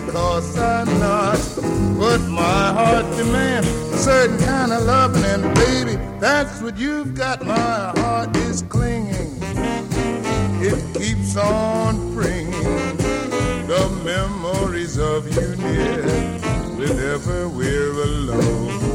because I not. But my heart demands a certain kind of loving, and baby, that's what you've got. My heart is clinging. It keeps on bringing the memories of you near whenever we're alone.